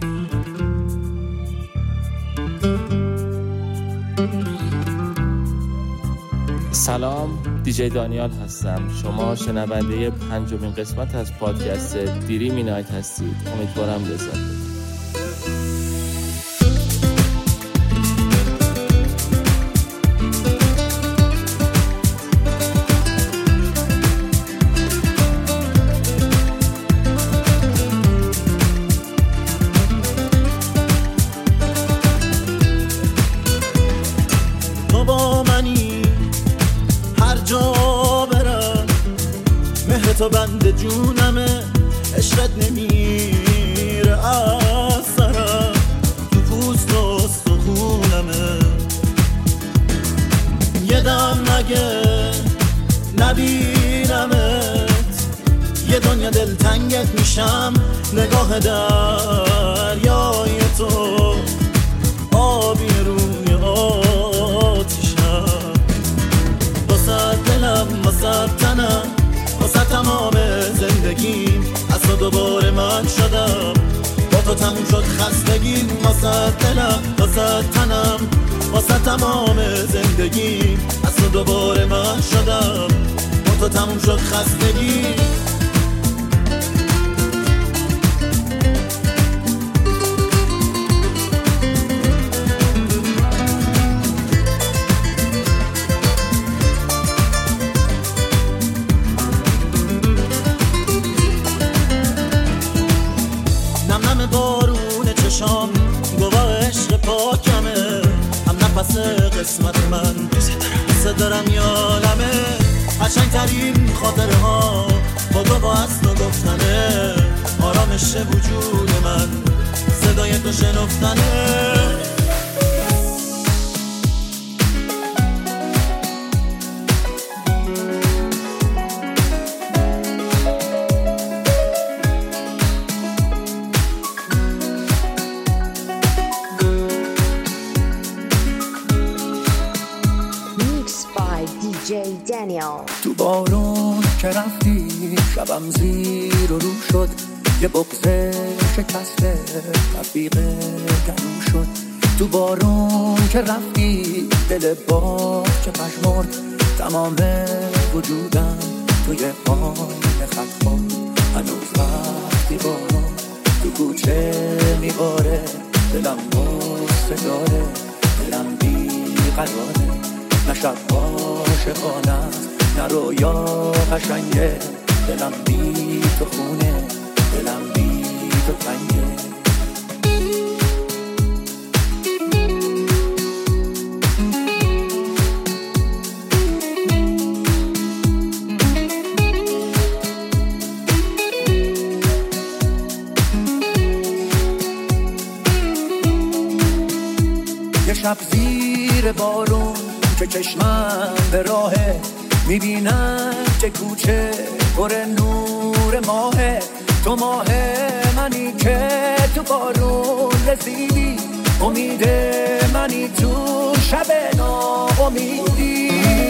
سلام، دیجی دانیال هستم. شما شنونده 5مین قسمت از پادکست دریمی نایت هستید. امیدوارم لذت ببرید. تو بند جونمه، عشقت نمیره از سرم، تو پوست و استخونمه. یه دم مگه نبینمت، یه دنیا دلتنگت میشم. نگاه دریای تو آبی روی آتیشم، واسه دلم واسه تنم واسه تمام زندگیم. از تو دوباره من شدم، با تو تموم شد خستگیم. واسه دلم واسه تنم واسه تمام زندگیم. از تو دوباره من شدم، با تو تموم شد خستگیم. گواه عشق پاکمه، هم نفس قسمت من. دوست دارم یالمه، قشنگ ترین خاطره ها با تو با اصل و گفتنه. آرامش وجود من صدای تو شنفتنه. تو بارون که رفتی شبم زیر و رو شد، یه بغض شکسته رفیق گلو شد. تو بارون که رفتی دل باغ که پشمرد، تمام وجودم توی آن خط خورد. هنوز وقتی بارون تو کوچه میباره، دلم بسته داره، دلم بی قراره. نه شب عاشقانه است، نه رویا قشنگه. دلم بی تو خونه، دلم بی تو تنگه. یه شب زیر بارون که چشمم به راهه، میبینم که کوچه پر نور ماهه. تو ماه منی که تو بارون رسیدی، امید منی تو شب ناامیدی.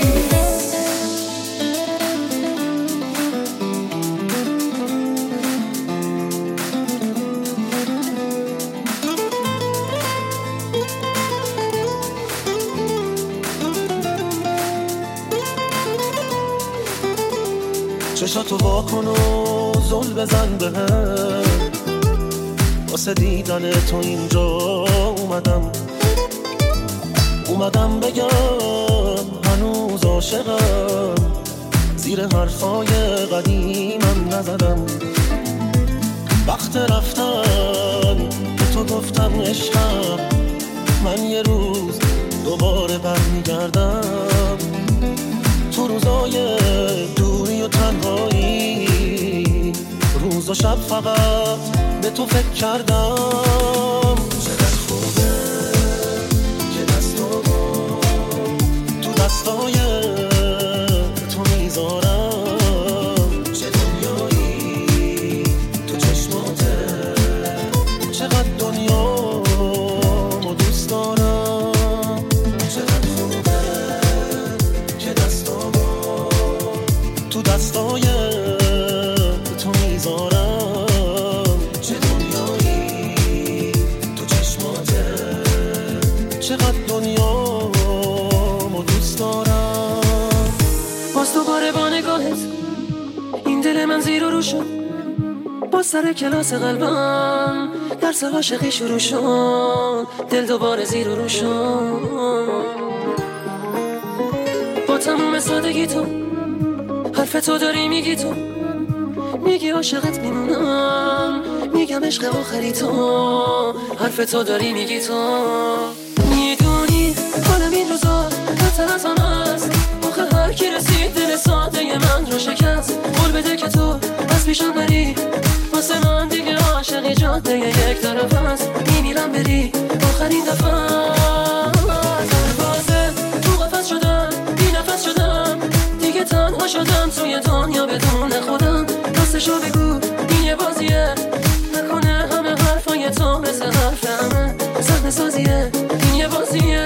چشاتو واکن و زل بزن بهم، واسه دیدن تو اینجا اومدم بگم هنوز عاشقم. زیر حرفای قدیمم نزدم، وقت رفتن به تو گفتم عشقم. من یه روز دوباره برمیگردم، تو روزای دوری و تنهایی، روز و شب فقط به تو فکر کردم. چقدر خوبه که دستامو تو دستای تو میذارم. چه دنیایی تو چشماته، چقدر دنیامو دوست دارم. چقدر خوبه که دستامو تو دستای تو میذارم. چه دنیایی باز سر کلاس قلبم درس عاشقی شروع شد، دل دوباره زیر و رو شد. با تموم سادگی تو حرف تو داری میگی، تو میگی عاشقت میمونم، میگم عشق آخری تو، حرف تو داری میگی تو. میدونی حالم این روزا بدتر از آن است، آخه هر کی رسید دل ساده من رو شکست. قول بده که تو از پیشم بری، واسه من دیگه عاشقی جاده یک طرف است. میمیرم بری آخرین دفعه بازه، تو قفس شدم بی نفس شدم، دیگه تنها شدم توی دنیا بدون خودم. راستشو بگو این یه بازیه، نکنه همه حرفای تو مثل حرف همه صحنه سازیه، این یه بازیه.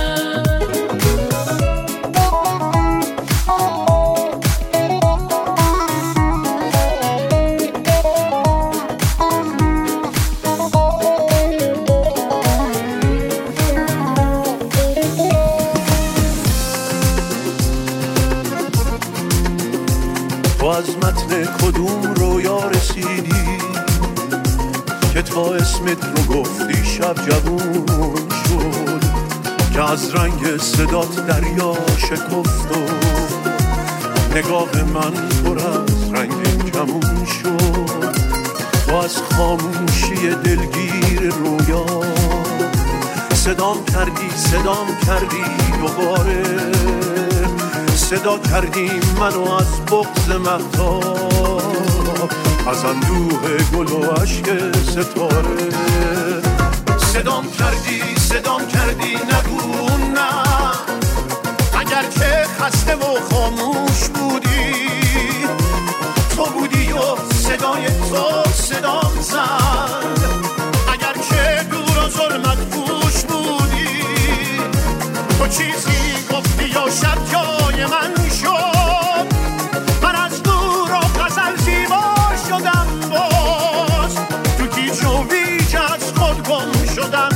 تو از متن کدوم رویا رسیدی که تا اسمت رو گفتی شب جوون شد، که از رنگ صدات دریا شکفت و نگاه من پر از رنگ کمون شد. تو از خاموشی دلگیر رویا صدام کردی دوباره، صدا کردی منو از بغض مهتاب، از اندوه گل و عشق ستاره. صدام کردی نگو نه، اگر که خسته و خاموش بودی، تو بودی و صدای تو صدام زد. اگر که دور و ظلمت پوش بودی، تو چیزی گفتی یا شب جای من شد. من از دور و غزل زیبا شدم، باز تو گیج و ویج از خود گم شدم.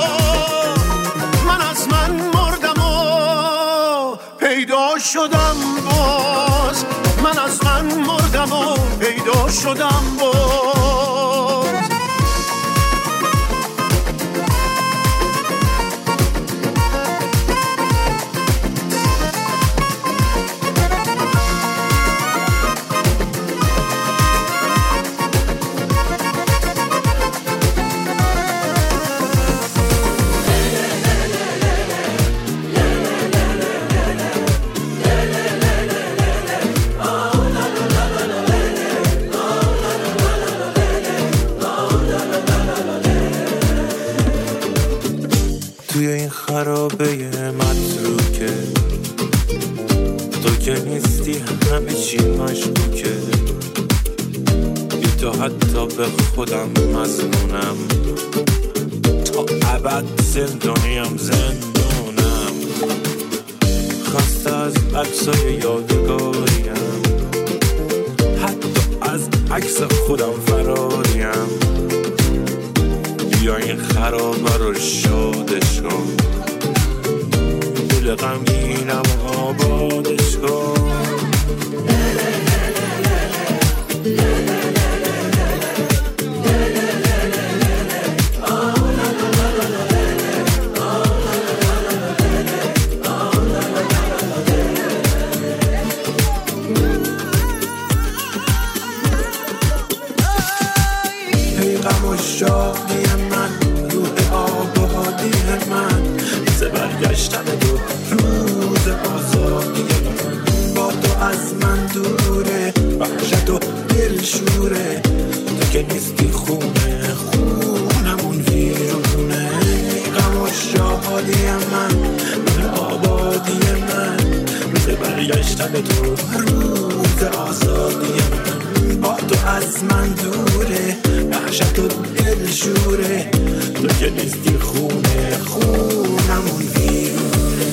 من از من مردم و پیدا شدم باز، من از من مردم و پیدا شدم باز. توی این خرابه متروکه، تو که نیستی همه چی مشکوکه. بی تو حتی به خودم مظنونم، تا ابد زندانیم زندونم. خسته از عکسای یادگاریم، حتی از عکس خودم فراریم. بیا این خرابه رو شادش کن، دل غمگینم آبادش کن. ای غم و شادی من، روح آبادی من، روز برگشتن تو، روز آزادی من. با تو از من دوره، وحشت و دل شوره. تو که نیستی خونه، خونمون ویرونه. ای غم و شادی من، روح آبادی من، روز برگشتن تو، روز آزادی من. با تو از من دوره، وحشت و دل شوره. تو که نیستی خونه، خونمون ویرونه.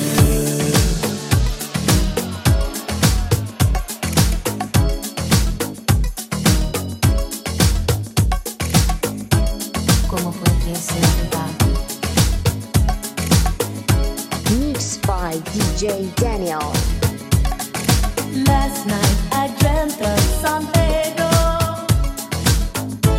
Mixed by DJ Daniel. Last night I dreamt of San Pedro.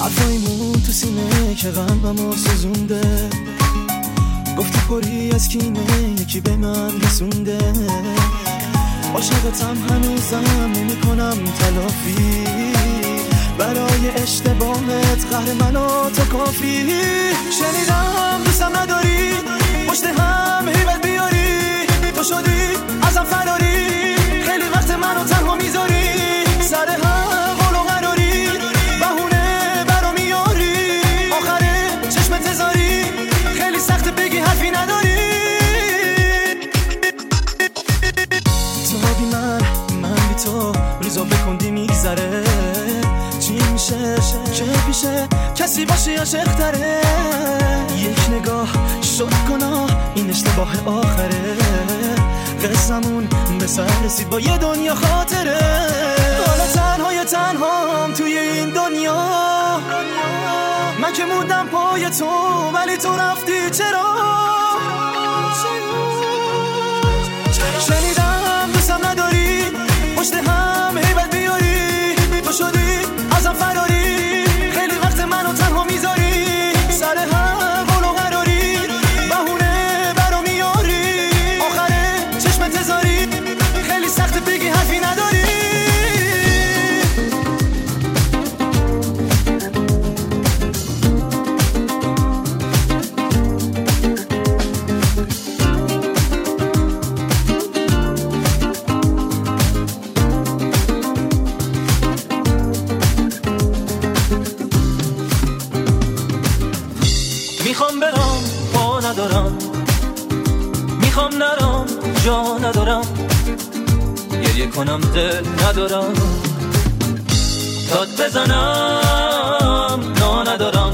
حرفایمون تو سینه که قلبمو سوزونده، گفتی پری از کینه یکی به من رسونده. عاشقتم هنوزم نمی‌کنم تلافی، برای اشتباهت قهر منو تو کافی. شنیدم دوستم نداری، پشت هم هیبت بیاری، تو شدی ازم فراری، خیلی وقت منو تنها میذاری، سر هم قول و قراری، بهونه برا میاری، آخره چشم تزاری، خیلی سخت بگی حرفی نداری. تو بی من بی تو، روزا بکندی میگذره، چی میشه که پیشه کسی باشه عاشق تره. یک نگاه شد گناه، این اشتباه آخره، قصمون به سر رسید با یه دنیا خاطره. حالا تنهام توی این دنیا، من که موندم پای تو ولی تو رفتی چرا؟ شنیدم دوستم نداری، پشت هم هیبت بیاری، تو شدی ازم فراری، خیلی وقت منو تنها میذاری، سر هم قول و قراری، بهونه برا میاری، آخره چشم تزاری، خیلی سخت بگی حرفی نداری. میخوام برم پا ندارم، میخوام نرم جا ندارم، گریه کنم دل ندارم، داد بزنم نا ندارم،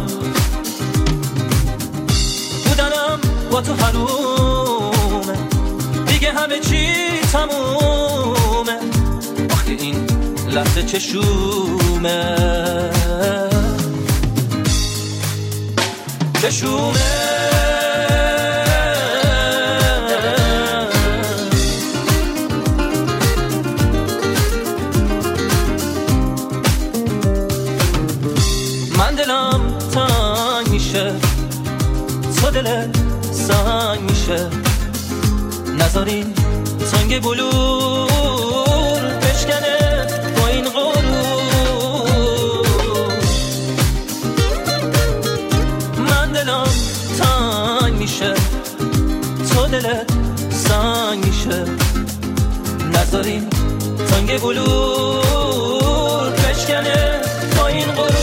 بودنم با تو حرومه، دیگه همه چی تمومه، وقتی این لحظه چشومه چشومه. من دلم تنگ میشه، تو دلت سنگ میشه، نذارین سنگ بلور بشکنه با این غرور. من دلم تنگ میشه، تو دلت سنگ میشه، نذارین سنگ بلور بشکنه با این غرور.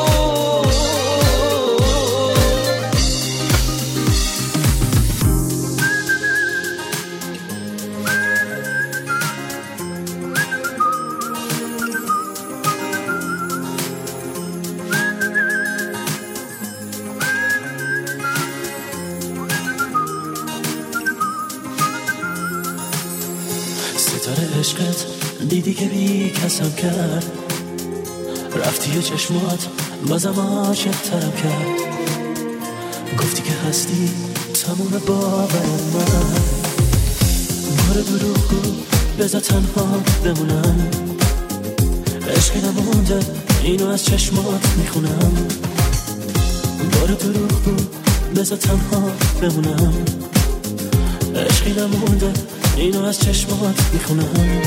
ستاره عشقت دیدی که بی کسم کرد، رفتی و چشمات بازم عاشق ترم کرد، گفتی که هستی تموم باور من، بار دروغو بذار تنها بمونم، عشقی نمونده اینو از چشمات میخونم، بار دروغو بذار تنها بمونم، عشقی نمونده اینو از چشمات میخونم.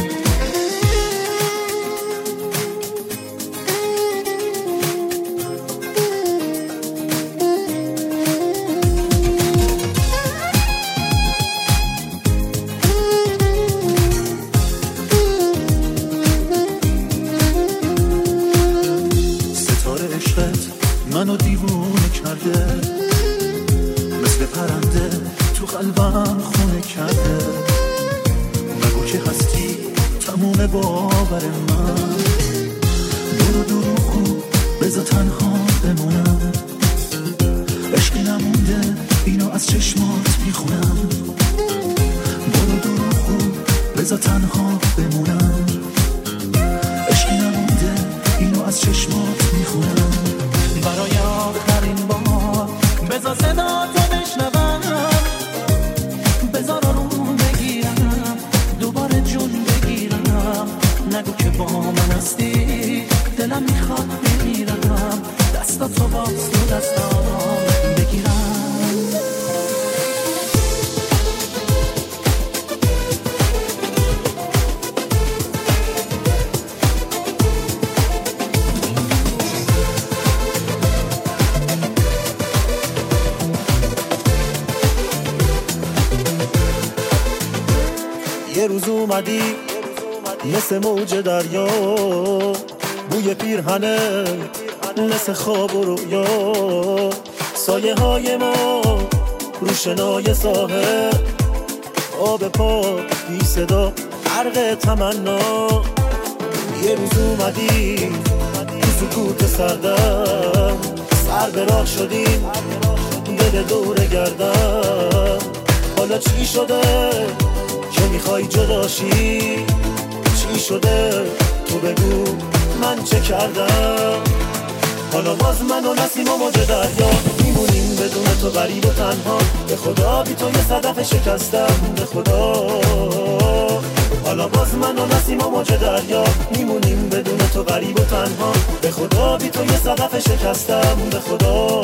ستاره عشقت منو دیوونه کرده، مثل پرنده تو قلبم خونه کرده، نگو که هستی تموم باور من، برو دروغو بذار تنها بمونم، عشقی نمونده اینو از چشمات میخونم، برو دروغو بذار تنها بمونم، عشقی نمونده اینو از چشمات میخونم. برای آخرین بار بذار صدا تو بشنوم، بذار آروم بگیرم، دوباره جون بگیرم، نگو که با من هستی، دلم میخواد بمیرم، دستا تو باز تو دستام بگیرم. یه روز اومدی مثل موج دریا، بوی پیرهنه مثل خواب و رویا، سایه های ما روشنای ساحل، آب پا بی صدا غرق تمنا. یه روز اومدی تو سکوت سردم، سر به راه شدیم دل دور گردم. حالا چی شده که میخوای جداشی؟ چی شده تو بگو من چه کردم؟ حالا باز من و نسیم و موج دریا میمونیم بدون تو غریب و تنها. به خدا بی تو یه صدف شکستم، به خدا. حالا باز من و نسیم و موج دریا میمونیم بدون تو غریب و تنها. به خدا بی تو یه صدف شکستم، به خدا.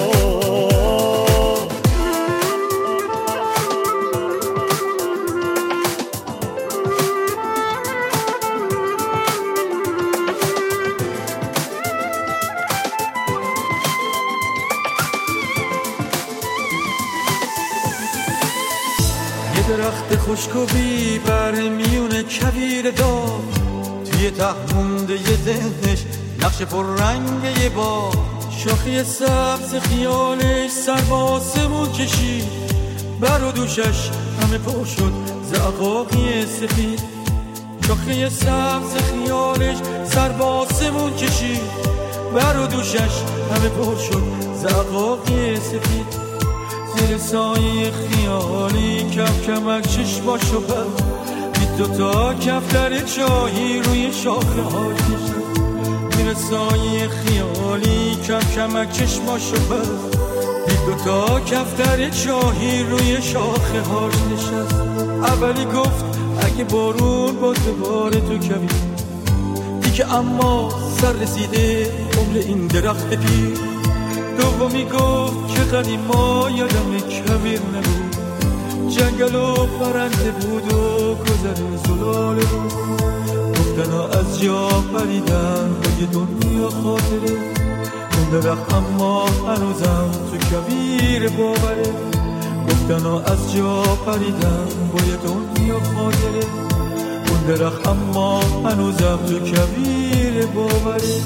درخت خشک و بی بر میونه کویر دار، توی ته مونده یه ذهنش نقش پر رنگ یه با. شاخی سبز خیالش سر با آسمون کشید، بر و دوشش همه پر شد زعقاقی سفید. شاخی سبز خیالش سر با آسمون کشید، بر و دوشش همه پر شد زعقاقی سفید. زیر سایه خیالی کم کمک چشماشو بست، بی دوتا کفتر چاهی روی شاخه هاش نشست. زیر سایه خیالی کم کمک چشماشو بست، بی دوتا کفتر چاهی روی شاخه هاش نشست. اولی گفت اگه بارون باز بباره تو کبیر دیگه، اما سر رسیده عمر این درخت پیر. دومی گفت که قدیما یادم کبیر نبود، جنگل و پرنده بود و گذر زلاله بود. گفتن ها از جا پریدن به یه دنیا خاطره، اون درخت اما هنوزم تو کبیر باوره. گفتن ها از جا پریدن با یه دنیا خاطره، اون درخت اما هنوزم تو کبیر باوره.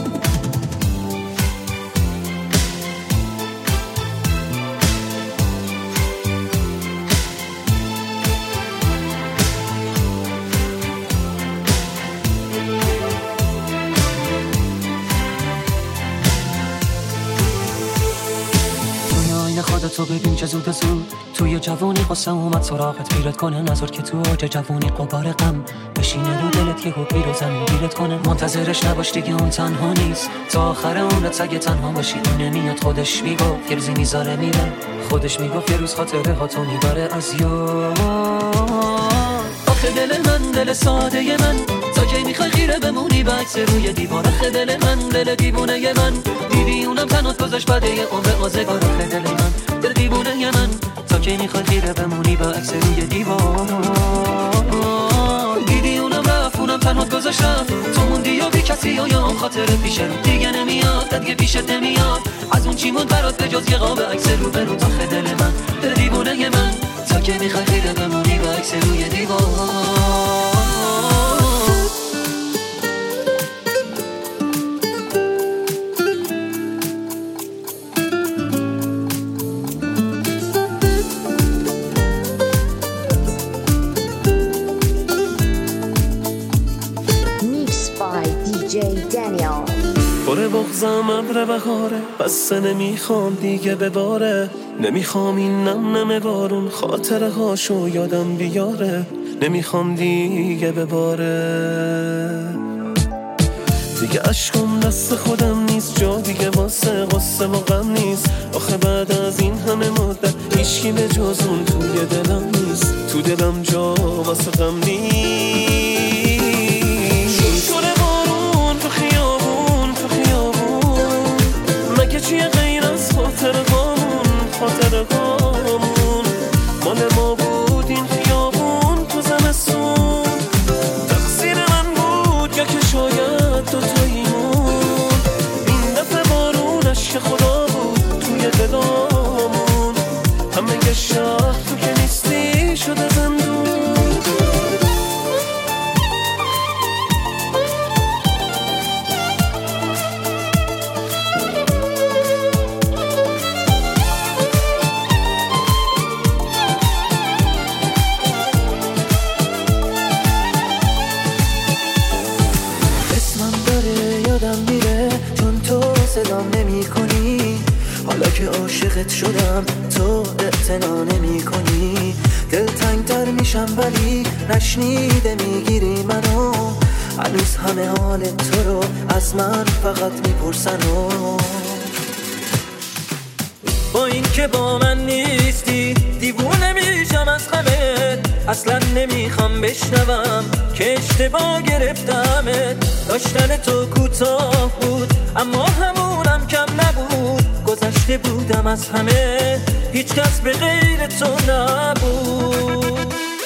تو ببین چه زود توی جوونی قصه اومد سراغت، پیرت کنه نظر که تو اوج جوونی قبار غم بشینه رو دلت، یهو پیر و زمین گیرت کنه. منتظرش نباش دیگه اون تنها نیست، تا آخر عمرت سگه تنها باشی. اون نمیاد خودش میگفت یه روزی میذاره میره، خودش میگفت یه روز خاطره ها تو میبره از یاد. آخه دل من دل ساده من، تا کی میخوای خیره بمونی به عکس روی دیوار؟ آخه دل من دل دیوونه من، دیدی اونم تنات گذاشت بعد یه عمر آزگار. آخه دل من دل دیوونه من، تا کی میخوای خیره بمونی به عکس روی دیوار؟ دیدی اونم رفت اونم تنات گذاشت رفت، تو موندی یا بی کسی یا اون خاطره پیش رو دیگه نمیاد، دیگه پیشت نمیاد. از اون چی موند برات به جز یه قاب عکس رو برو؟ آخه دل من دل دیوونه من، تا کی میخوای خیره بمونی به عکس روی دیوار؟ باره بغزم ابر بهاره، بسته نمیخوام دیگه بباره. نمیخوام این نم نم بارون خاطره هاشو یادم بیاره. نمیخوام دیگه بباره، دیگه عشقم دست خودم نیست، جا دیگه واسه قصه و غم نیست. آخه بعد از این همه مدت هیچکی به جز اون توی دلم نیست، تو دلم جا واسه غم نیست. شوره بارون تو خیابون، تو خیابون مگه چیه خاطره هامون مال ما بود این خیابون تو زمستون. تقصیر من بود یا که شاید دوتاییمون این دفعه بارونش که خدا بود توی دلامون. همه شهر تو که نیستی شده زندون. صدام نمی کنی حالا که عاشقت شدم تو اعتنا نمی کنی. دلتنگ تر میشم ولی نشنیده میگیری منو. هنوز همه حال تو رو از من فقط میپرسن با این که با من نیستی دیوونه میشم از غمت. اصلا نمیخوام بشنوم که اشتباه گرفتمت. داشتن تو کوتاه بود اما همونم کم نبود. گذشته بودم از همه هیچ کس به غیر تو نبود.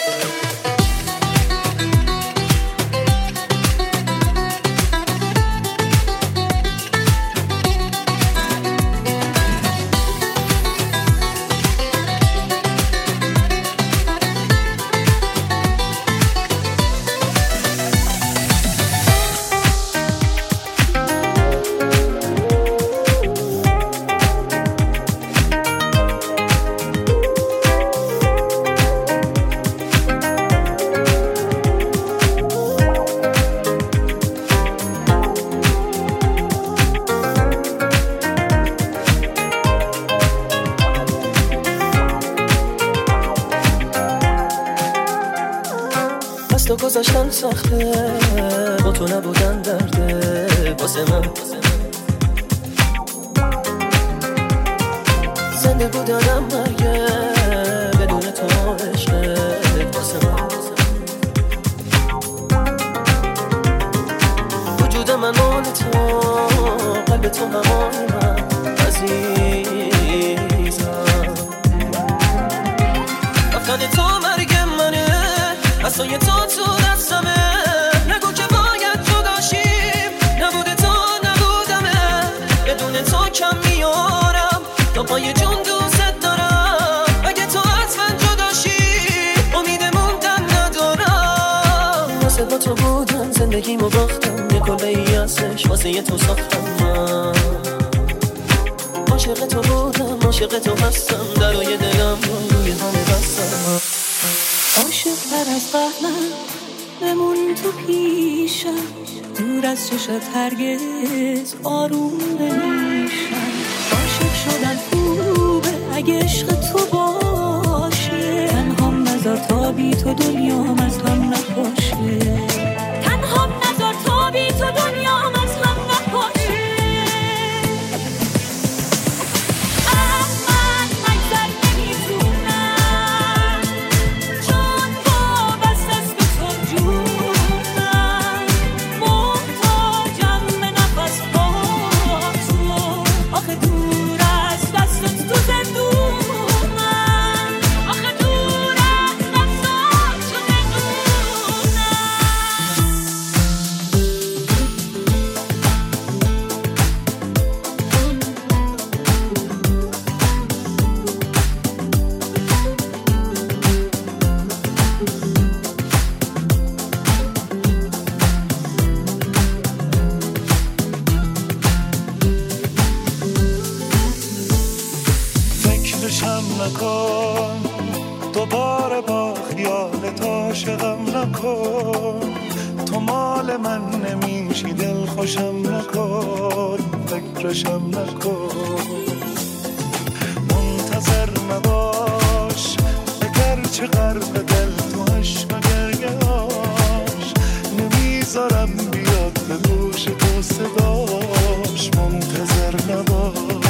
تو گذاشتن سخته با تو نبودن درده واسه من. زنده بودنم مرگه بدون تو عشقت واسه من. وجود من مال تو قلب تو همان من عزیزم. رفتن تو مرگ منه اصلا تو دستمه. نگو که باید جداشیم نبوده تو نبودمه. بدون تو کم میارم تا پای جون دوست دارم. اگه تو از من جداشی امید موندن ندارم. واسه با تو بودم زندگیمو باختم. یه کلبه ای ازش واسه یه تو ساختم. من عاشق تو بودم عاشق تو هستم. درای دلم روی همه بستم. عاشق تر از قبلم بمون تو پیشم. دور از چشت هرگز آروم نمیشم. عاشق شدن خوبه اگه عشق تو باشه. تنهام نذار تا بی تو دنیام از هم نپاشه. تنهام نذار تا بی تو دنیام از هم نپاشه. دوباره با خیالت عاشقم نکن. تو مال من نمیشی دل خوشم نکن. فکرشم نکن. منتظر نباش اگرچه غرق دل تو عشق و گریه‌اش. نمیذارم بیاد به گوش تو صداش. منتظر نباش.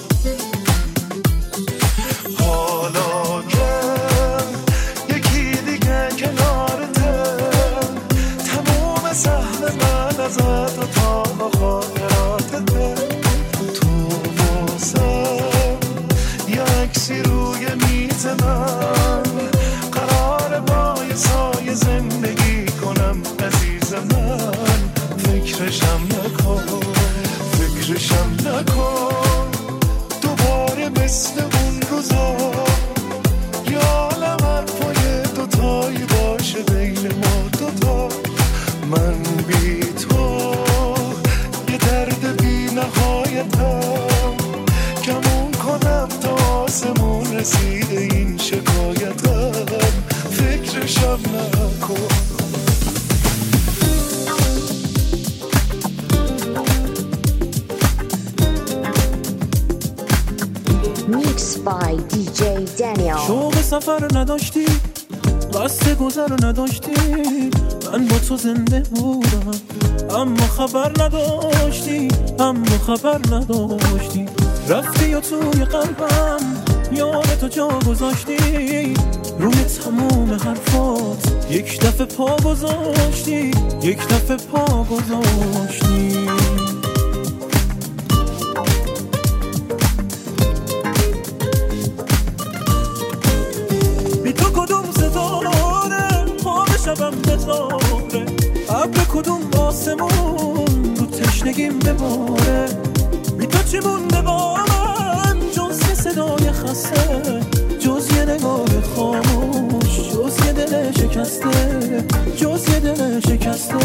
حالا که یکی دیگه کنارته تموم سهم من ازت و تا خاطراتته. تو واسم یک فکرشم نکن دوباره مثل اون روزا یا عالم حرفای دوتایی باشه بین ما دوتا من بی تو یه درد بی نهایتم کمون کنم تا آسمون رسیده این شکایتم فکرشم نکن Mixed by DJ Daniel. شوق سفر نداشتی قصد گذر نداشتی من با تو زنده بودم اما خبر نداشتی رفتی و توی قلبم یاد تو جا گذاشتی روی تموم حرفات یک دفعه پا گذاشتی بی تو کدوم ستاره خواب شبم بزاره ابر کدوم آسمون رو تشنگیم بباره بی تو چی مونده با من جز یه صدای خسته جز یه نگاه خاموش جز یه دل شکسته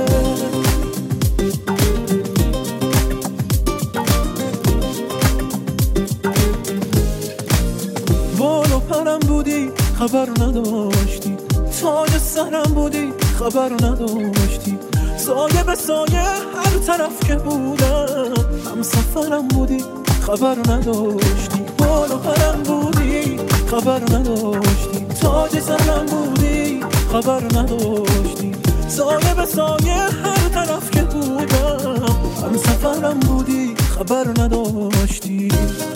بالو پرم بودی خبر نداشتی تاج سرم بودی خبر نداشتی سایه به سایه هر طرف که بودم هم سفرم بودی خبر نداشتی بالو پرم بودی خبر نداشتی تاج سرم بودی خبر نداشتی سایه به سایه هر طرف که بودم هم سفرم بودی خبر نداشتی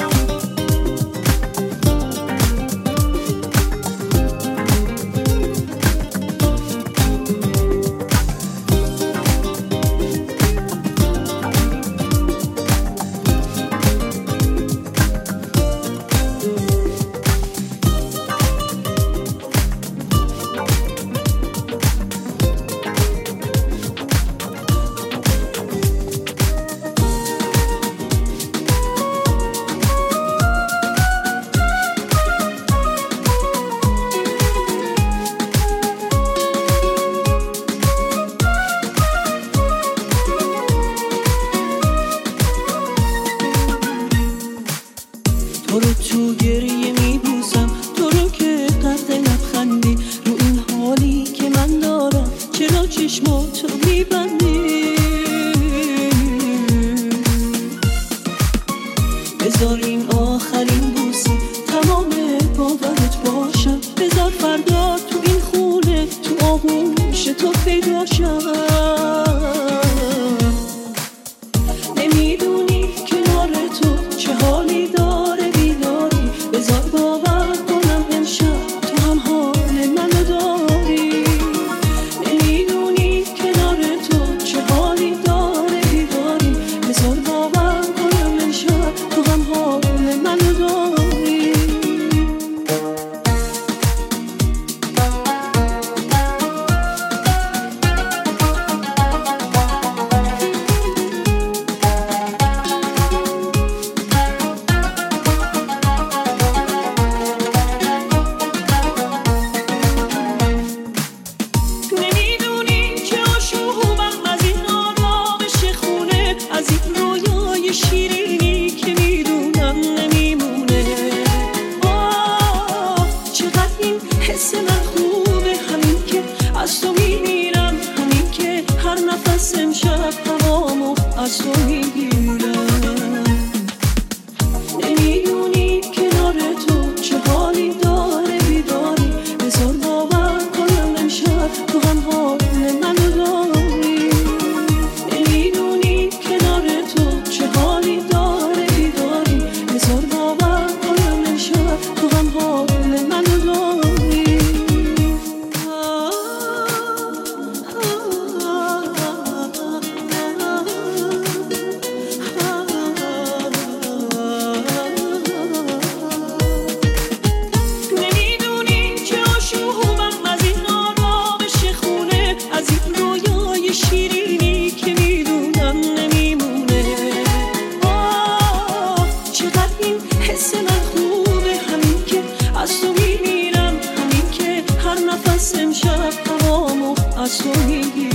تو رو تو گریه میبوسم تو رو که قد لبخندی رو این حالی که من دارم چرا چشماتو میبندی بذار این آخرین بوسه تمام باورت باشم بذار فردا تو این خونه تو آغوش تو پیدا شم نمیدونی کنار تو چه حالی داره بذار باور کنم امشب تو هم حال منو داری نمیدونی کنار تو چه حالی داره بیداری بذار باور کنم امشب تو هم حال منو داری حالی هست امشب هوامو از تو میگیرم